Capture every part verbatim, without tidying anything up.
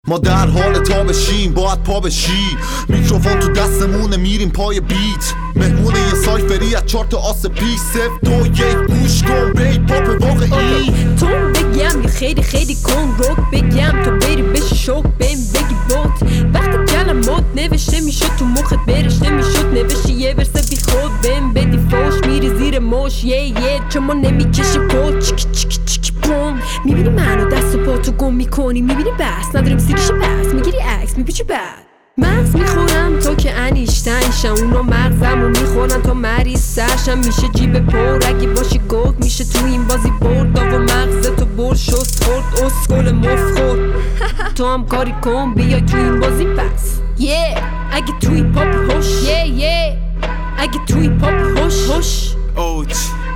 ما در حال تا بشیم باید پا بشی، میکروفون تو دستمونه میریم پای بیت، مهمون یه سایفری از چارت آس پی سف دو یک گوش کن بی پاپ واقعی. تو بگم یه خیلی خیلی کن روک بگم تو بری بشی شوک بهم بگی بوت، وقتی کلمات نوشته میشه تو مخت برشته میشد نوشتی یه ورسه بی خود بهم بدی فوش میری زیر موش یه یه چون ما نمیکشیم کود چیکی چیکی چیکی بوم. میبینی منو دست و پا تو گم میکنی، میبینی بس نداریم سیریش بس، میگیری عکس میپیچی بعد مغز میخورم تو که انیشتینشم، اونا مغزمو میخورن تا مریض سرشم، میشه جیب پر اگه باشی گوگ میشه تو این بازی برد و مغزتو بر شست خورد اسکل مف خورد. تو هم کاری کن بیای تو این بازی پس yeah. اگه توی پاپ هوش yeah, yeah. اگه توی پاپ هوش هوش اوج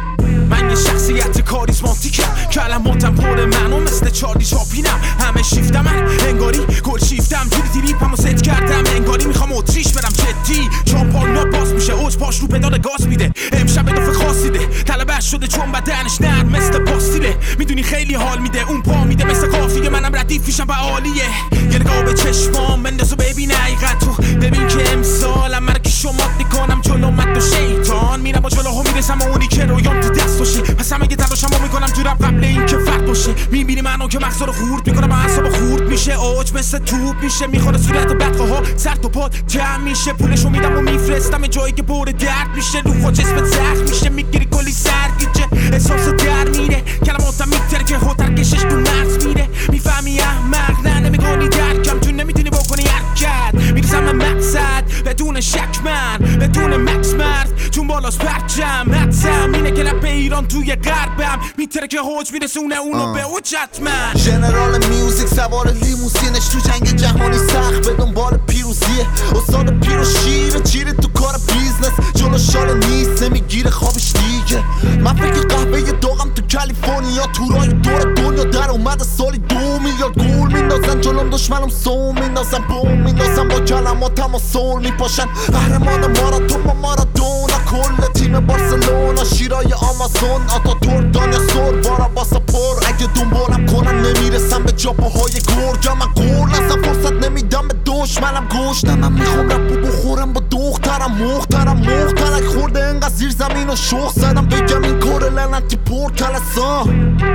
من یه شخصیت کاریزماتیکم، کلماتم پر منو مثل چارلی چاپینم، همه شیفتم من انگاری گل شیفتم، جوری تریپمو ست کردم انگاری میخوام اتریش برم جدی، چون پالنا باز میشه اوج پاش رو پدال گاز میده، امشب اضافه خاصی ده طلبش شده چون بدنش نرم مثل پاستیله، میدونی خیلی حال میده اون پا میده مثل کافیه، منم ردیف پیشم و عالیه، یه نگاه به چشمام بنداز و ببین حقیقتو، ببین که امسالم من که شمات میکنم جلو مد و شیطان، میرم با جلوها میرسم و اونی که رویام تو دست باشه، پس همه یه تلاشمو میکنم تو رپ قبل این که فرد باشه، میبینی منو که مغزا رو خورد میکنم و اعصابو خورد میشه، اوج مثل توپ میشه میخوره صورت بدقه ها سر تو پاد جمع میشه، پولشو میدم و میفرستم جایی که پر درد میشه، روح و جسمت زخم میشه میگیری کلی سرگیجه، احساس در میره کلماتم میتره که هوتر کشش تو مغز میره، میفهمی احمق نه نمیکنی درکم تو نمیتونی بکنی حرکت، میرسم به مقصد بدون شک من بدون مکس مرد چون بالاست پرچم، حدسم اینه که رپ ایران توی غربم میتره که حوج میرسونه اونو به اوجت من. ژنرال میوزیک سوار لیموسینش تو جنگ جهانی سخت به دنبال پیروزیه، استاد پیرو شیره چیره تو کار بیزنس جلو شال نیست نمیگیره خوابش دیگه، من فکر قهوه داغم تو کالیفرنیا تورای دور دنیا در اومده سالی دو میلیارد گول میندازن جلوم دشمنم سو میندازن بوم میندازن با کلماتم و سول میپاشن، قهرمان ماراتون با مارادونا کل تیم بارسلونا شیرای آمازون آتا تور دانیا سور بارا باسا پر، اگه دنبالم کنن نمیرسم به جاپاهای گرگم، من گل نزم فرصت نمیدم به دشمنم گوش نه من میخوام رپو بخورم با دخترم مخترم مخترک خورده انقدر زیر زمین و شخ زدم بگم این کار لعنتی پر کلسا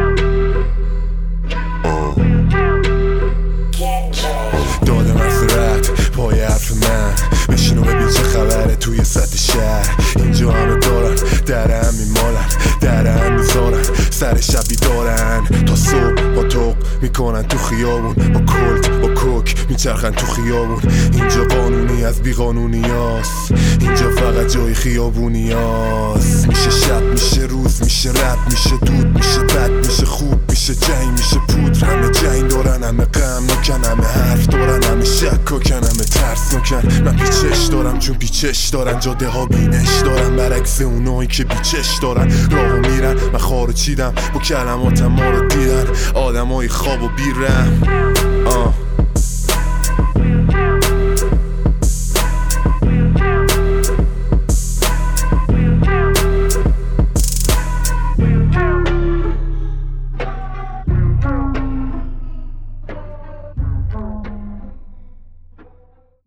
داده مسرت پای حرف من بشین و ببین چه خبره توی سطح شهر، اینجا همه دارن در هم میمالن در هم میذارن سر شبی دارن تا صبح با توق میکنن تو خیابون با کلت با کوک میچرخن تو خیابون، اینجا قانونی از بی قانونی هست، اینجا فقط جای خیابونی هست، میشه شب میشه روز میشه رب میشه دود میشه بد میشه خوب میشه جنگ میشه پودر، همه جنگ دارن همه غم نکن همه حرف دارن همه شک و کن همه ترس نکن، من پیچش دارم چون پیچش دارن جاده ها بینش دارن برعکس اونایی که بیچش دارن راهو میرن، من خارو چیدم با کلماتم ما رو دیدن آدمای خواب و بیرم آه